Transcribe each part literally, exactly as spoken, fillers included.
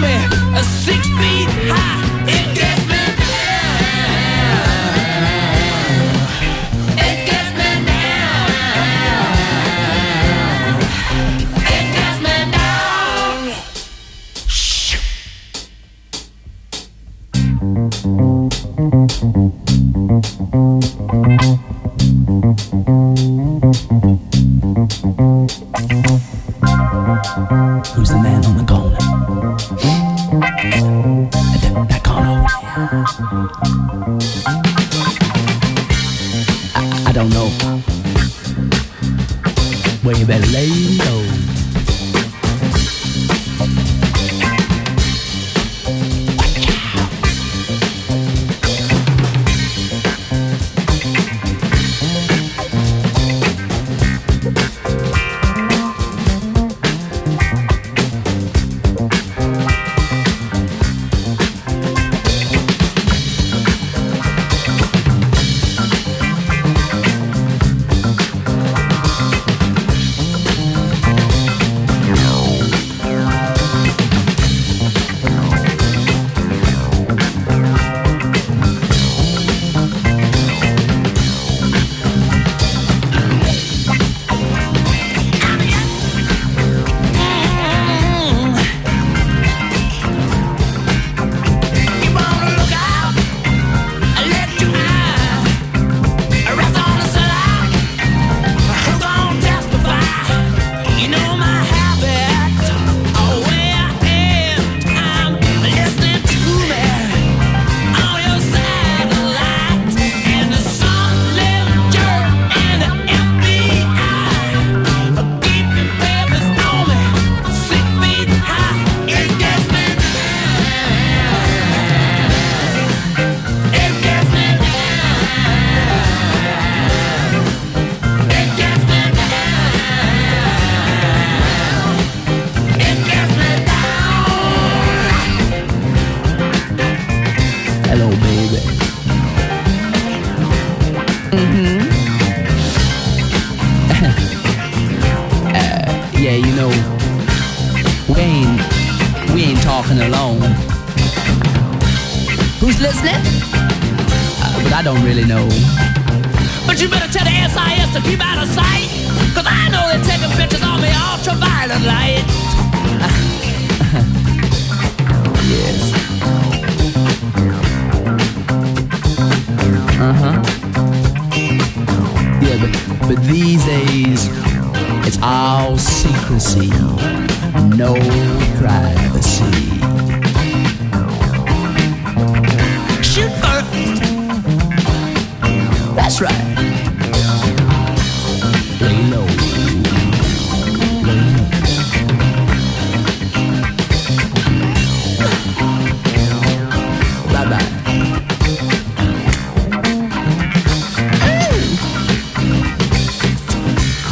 me uh, six feet high. It gets me down. It gets me down. It gets me down. Shh. Who's the man on the corner? That, that corner. I, I don't know. Well, you better lay low.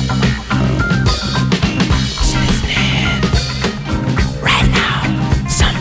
Right now, some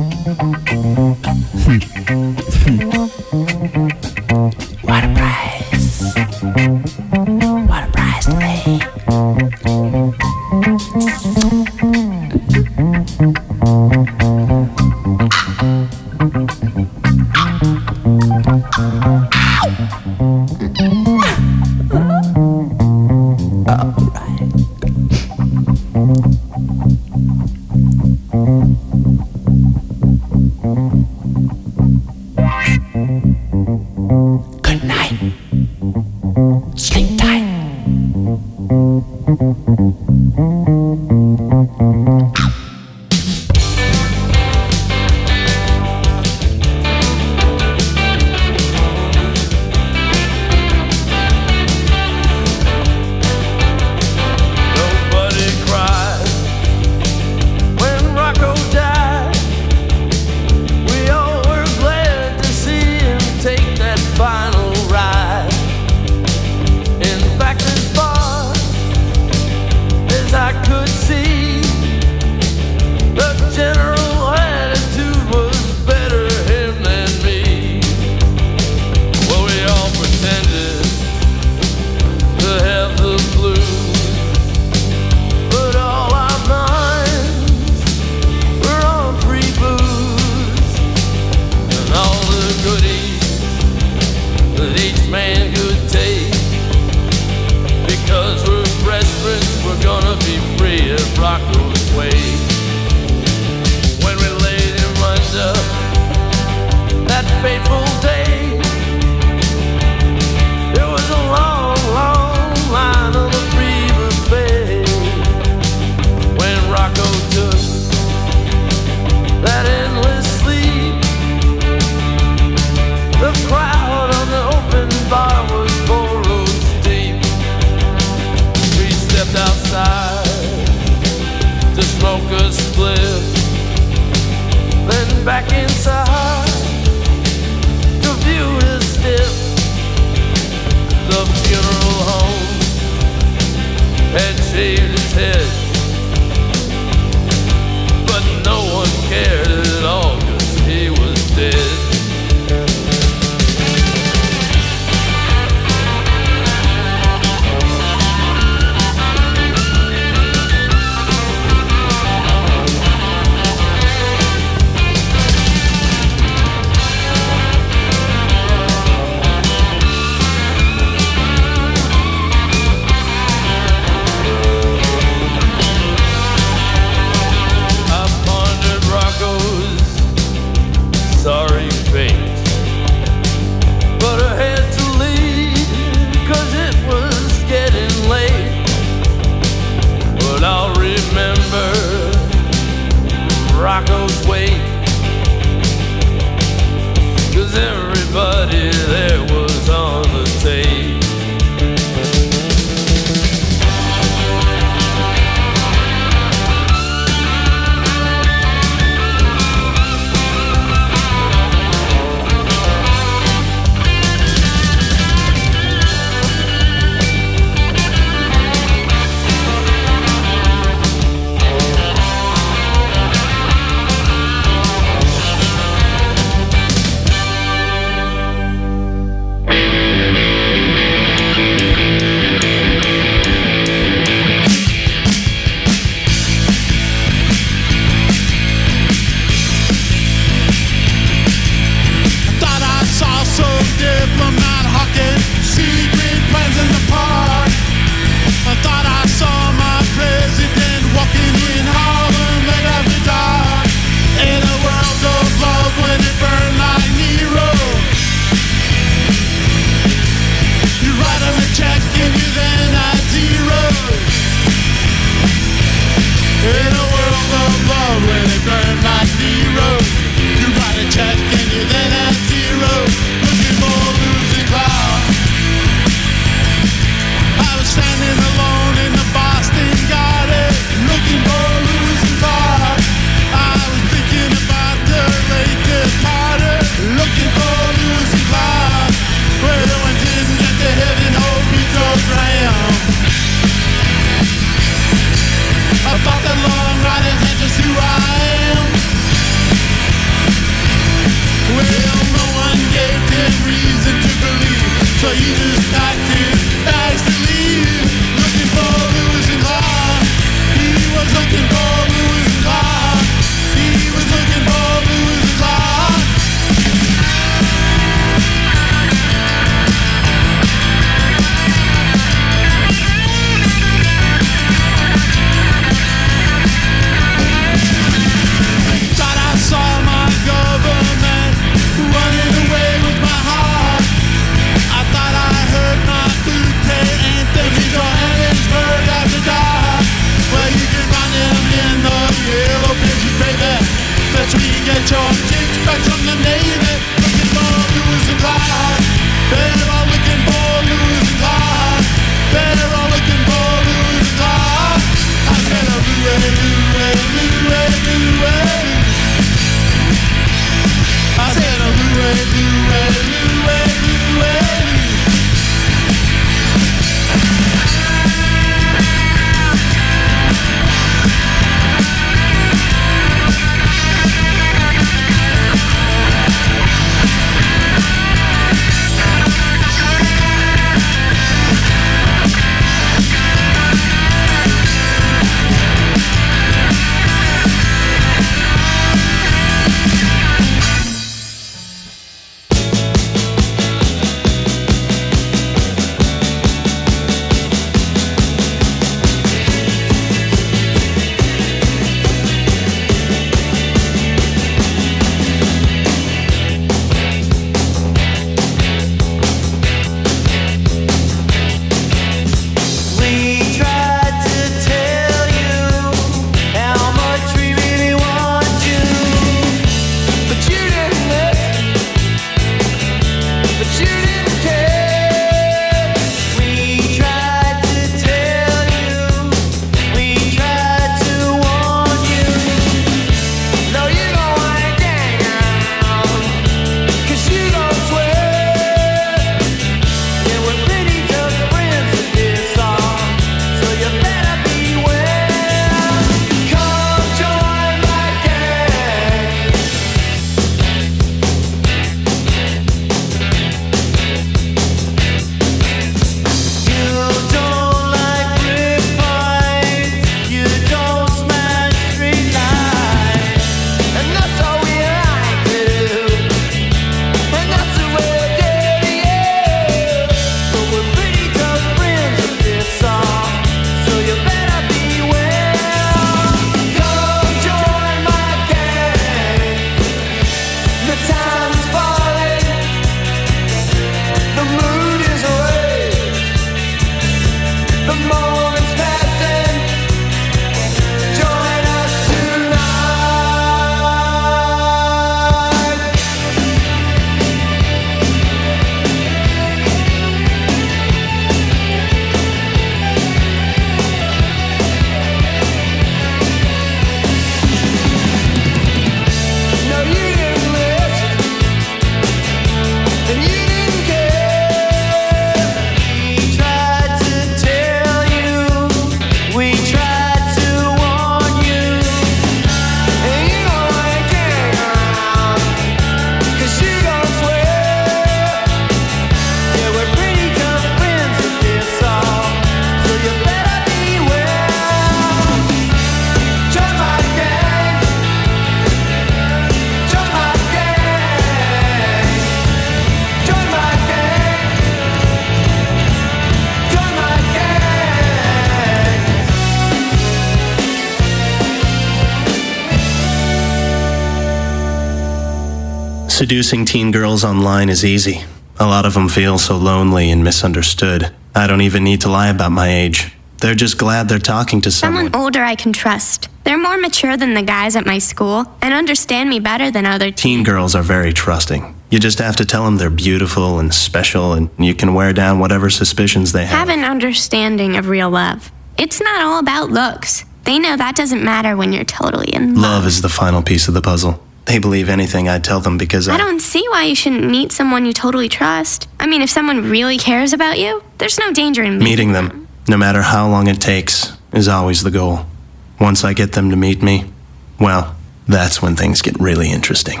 Seducing teen girls online is easy. A lot of them feel so lonely and misunderstood. I don't even need to lie about my age. They're just glad they're talking to someone. Someone older I can trust. They're more mature than the guys at my school and understand me better than other teens. Teen girls are very trusting. You just have to tell them they're beautiful and special, and you can wear down whatever suspicions they have. Have an understanding of real love. It's not all about looks. They know that doesn't matter when you're totally in love. Love is the final piece of the puzzle. They believe anything I tell them because I... I don't see why you shouldn't meet someone you totally trust. I mean, if someone really cares about you, there's no danger in meeting, meeting them. them. No matter how long it takes, is always the goal. Once I get them to meet me, well, that's when things get really interesting.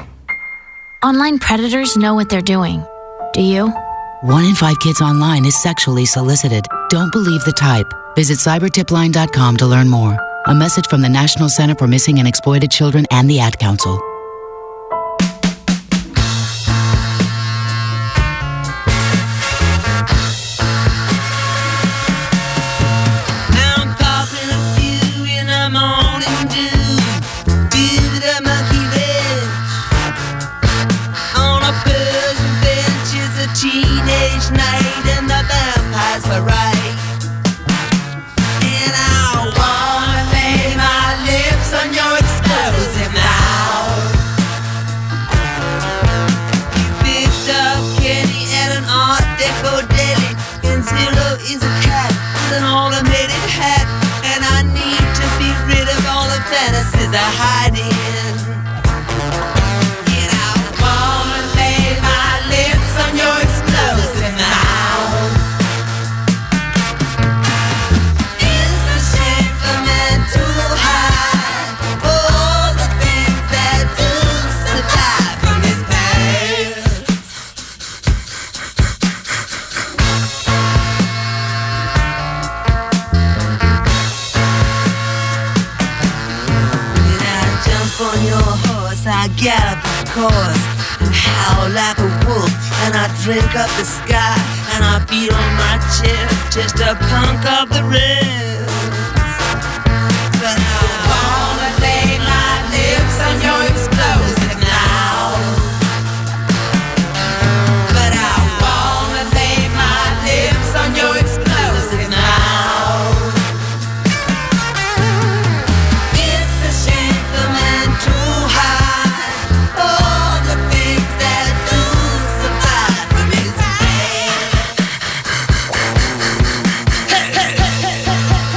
Online predators know what they're doing. Do you? One in five kids online is sexually solicited. Don't believe the type. Visit cyber tip line dot com to learn more. A message from the National Center for Missing and Exploited Children and the Ad Council. Teenage night and the vampires were right. And I wanna lay my lips on your explosive mouth. gallop, of course, and howl like a wolf. And I drink up the sky, and I beat on my chest just to punk up the rest. But I wanna lay my lips on your explosive now. But I wanna lay my lips on your explosive now. It's a shame the man too high. All the things that do survive from his head. Hey, hey, hey, hey.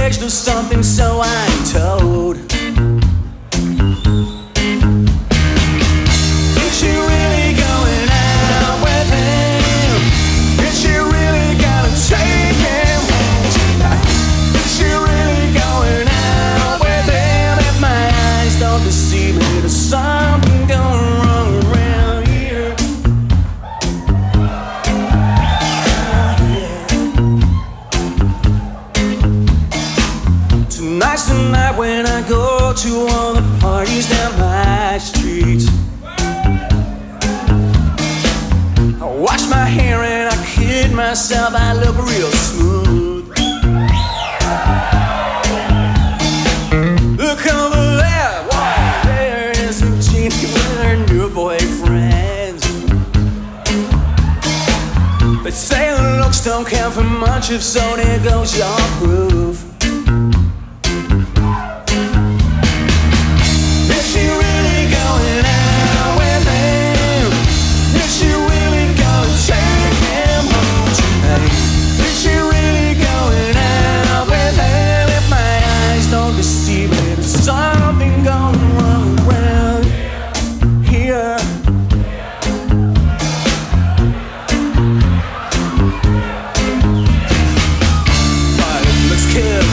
engaged or something, so I'm told. Is she really going out with him? Is she really gonna take him home tonight? Is she really going out with him? If my eyes don't deceive me, there's something going wrong around here. Tonight's the night when I go to all the parties down my street. I wash my hair and I kid myself, I look real smooth. Look over there, wow, there is Eugenie with her new boyfriend. They say the looks don't count for much, if so, there goes your proof. Is she really going out with him? Is she really gonna take him home tonight? Is she really going out with him? If my eyes don't deceive me, there's something going wrong around here. Alright, let's kill.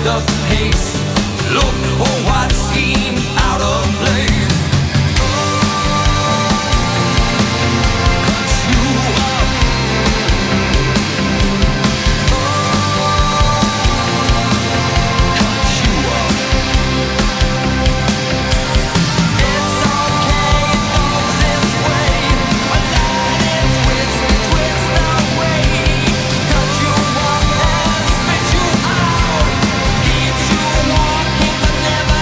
the pace. Look for what seems out of place. Cut you up. Cut you up. It's okay, it goes this way. A line and twist, twist away. Cut you up and spit you out. Keeps you walking but never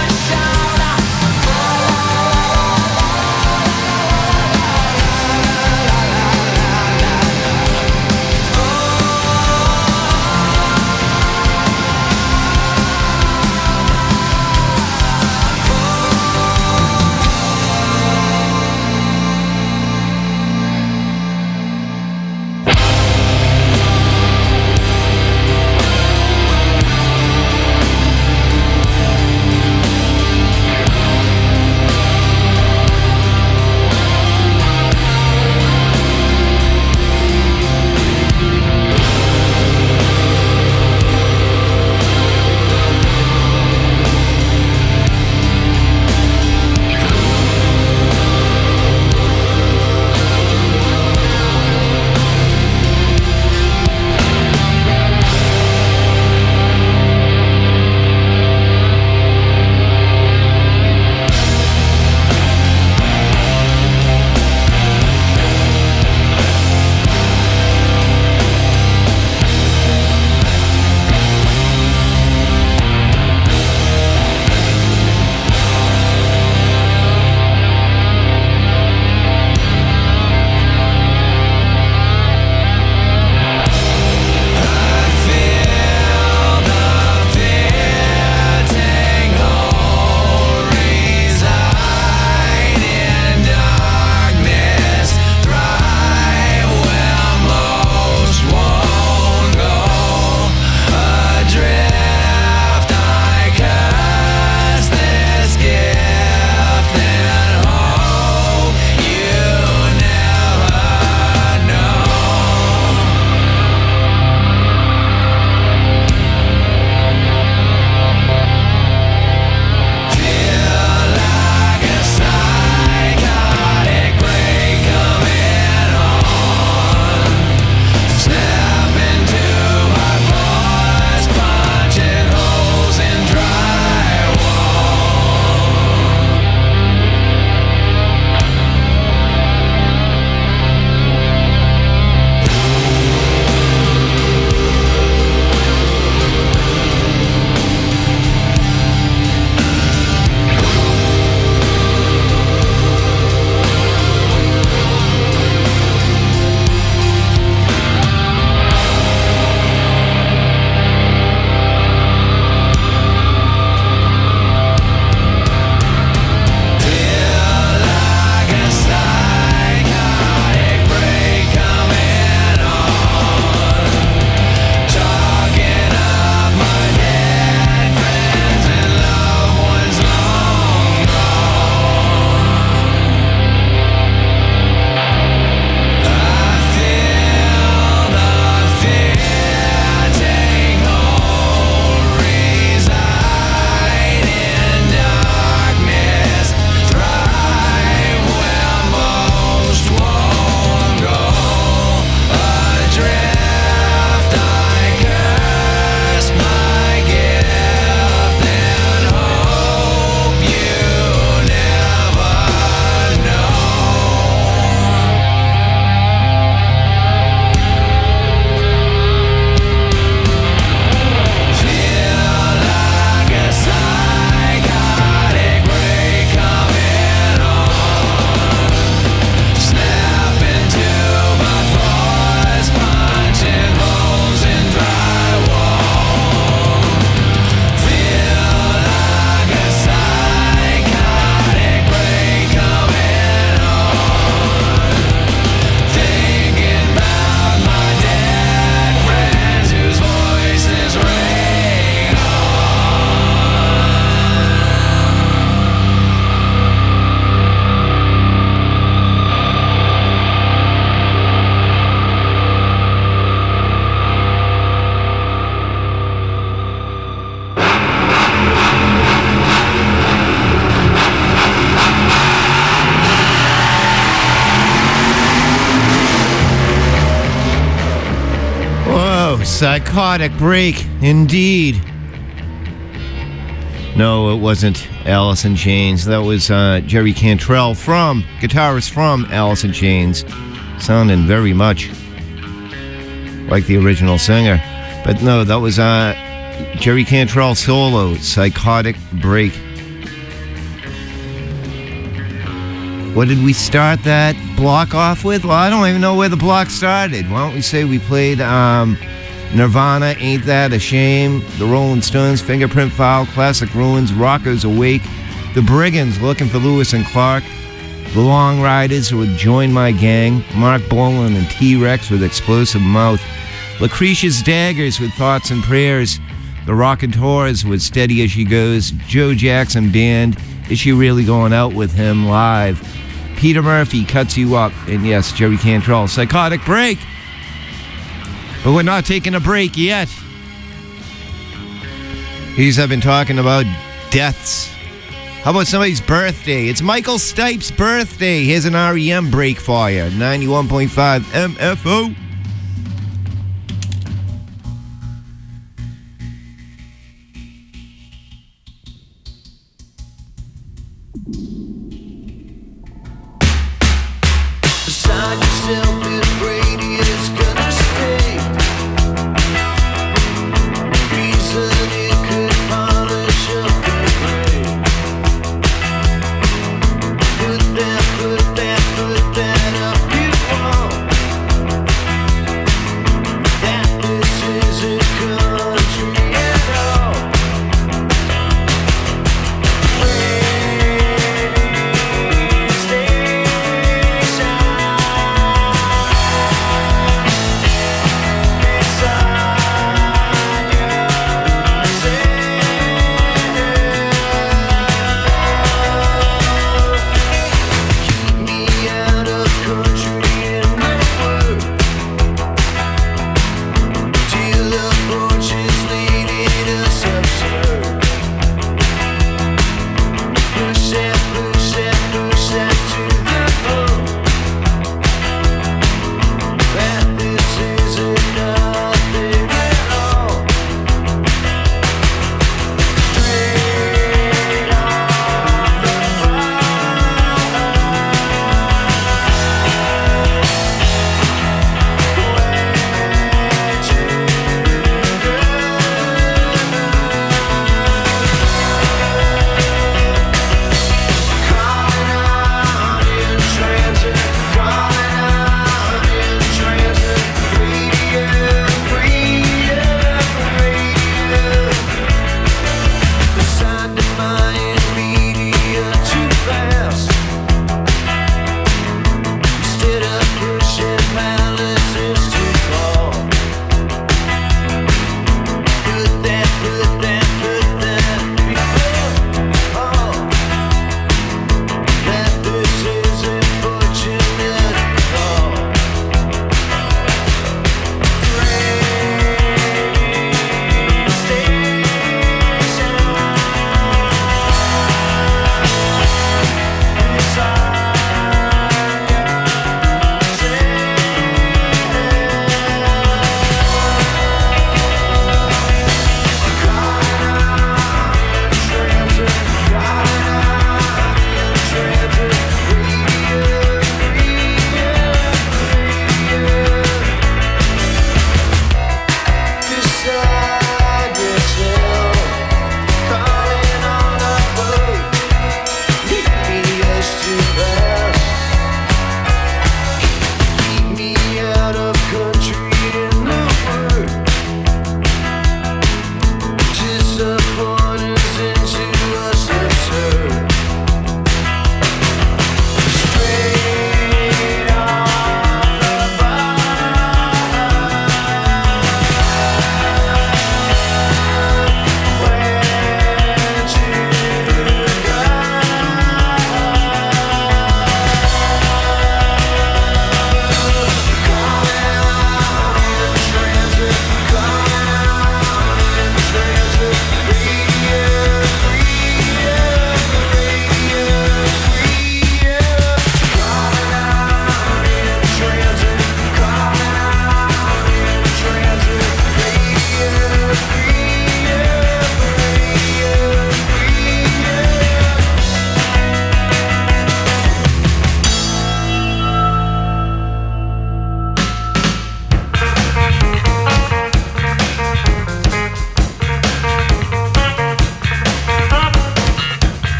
Oh, Psychotic Break, indeed. No, it wasn't Alice in Chains. That was uh, Jerry Cantrell from, guitarist from Alice in Chains. Sounding very much like the original singer. But no, that was uh, Jerry Cantrell solo, Psychotic Break. What did we start that block off with? Well, I don't even know where the block started. Why don't we say we played um, Nirvana, Ain't That a Shame, The Rolling Stones, Fingerprint File, Classic Ruins, Rockers Awake, The Brigands, Looking for Lewis and Clark, The Long Riders with Join My Gang, Mark Bolan and T-Rex with Explosive Mouth, Lucretia's Daggers with Thoughts and Prayers, The Raconteurs with Steady As She Goes, Joe Jackson Band, Is She Really Going Out With Him Live, Peter Murphy, Cuts You Up, and yes, Jerry Cantrell, Psychotic Break. But we're not taking a break yet. He's I've been talking about deaths. How about somebody's birthday? It's Michael Stipe's birthday. Here's an R E M break for you. ninety-one point five M F O. Beside yourself with Brady is gonna stay. Reason it could polish up the gray. Put that, put that, put that up you want.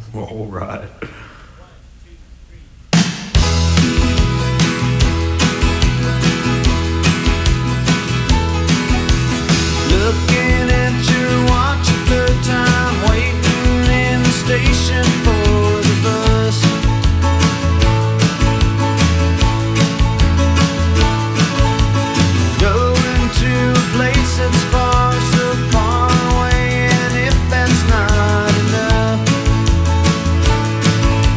All right. Looking at your watch a third time, waiting in the station for the bus. Going to a place that's far, so far away, and if that's not enough,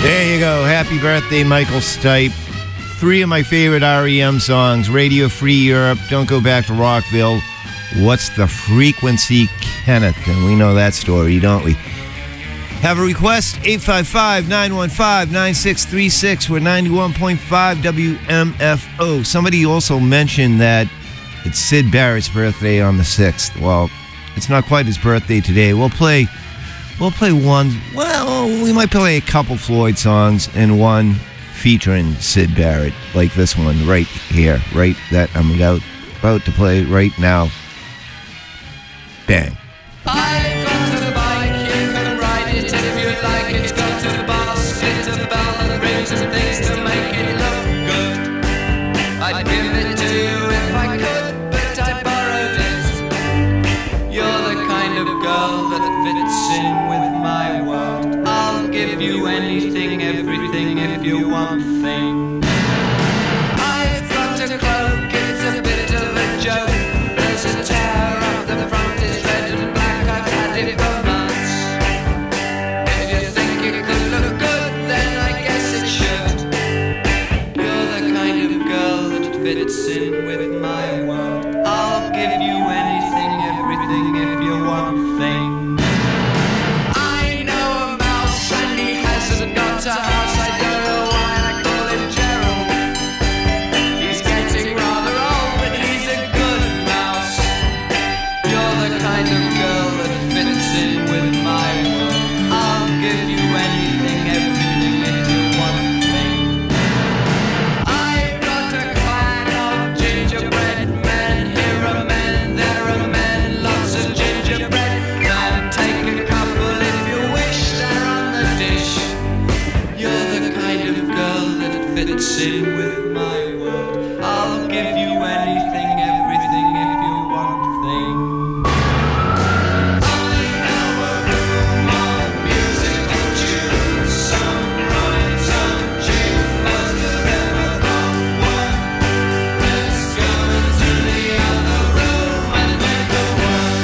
There you go. Happy birthday, Michael Stipe. Three of my favorite R E M songs. Radio Free Europe, Don't Go Back to Rockville, What's the Frequency, Kenneth. And we know that story, don't we? Have a request? eight five five, nine one five, nine six three six. We're ninety-one point five W M F O. Somebody also mentioned that it's Sid Barrett's birthday on the sixth. Well, it's not quite his birthday today. We'll play... We'll play one, well, we might play a couple Floyd songs and one featuring Sid Barrett, like this one right here, right that I'm about, about to play right now. Bang. I've got a bike, you can ride it if you like. It's got a bar, split a bell and rings and things to make it look good. I'd give it to you if I could, but I borrowed it. You're the kind of girl that fits in with my world. I'll give you anything, everything if you want thing. I've got a cloak, it's a bit of a joke. There's a tear up the front, it's red and black, I've had it for months. If you think it could look good, then I guess it should. You're the kind of girl that fits in with my world. I'll give you anything, everything if you want thing. I know a mouse and he hasn't got a house. I don't know why I call him Gerald. He's getting rather old, but he's a good mouse. You're the kind of girl that fits in with my world. I'll give you anything, everything if you want thing. I've got a clan of gingerbread men. Here are men, there are men, lots of gingerbread men. Take a couple if you wish, they're on the dish. You're the kind of girl that fits in with my world. I'll give you anything, everything if you want thing. I know a room of musical tunes, some right, some cheap, most of them have got one. Let's go into the other room and make a one.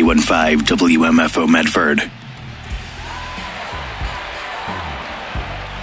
one five W M F O Medford.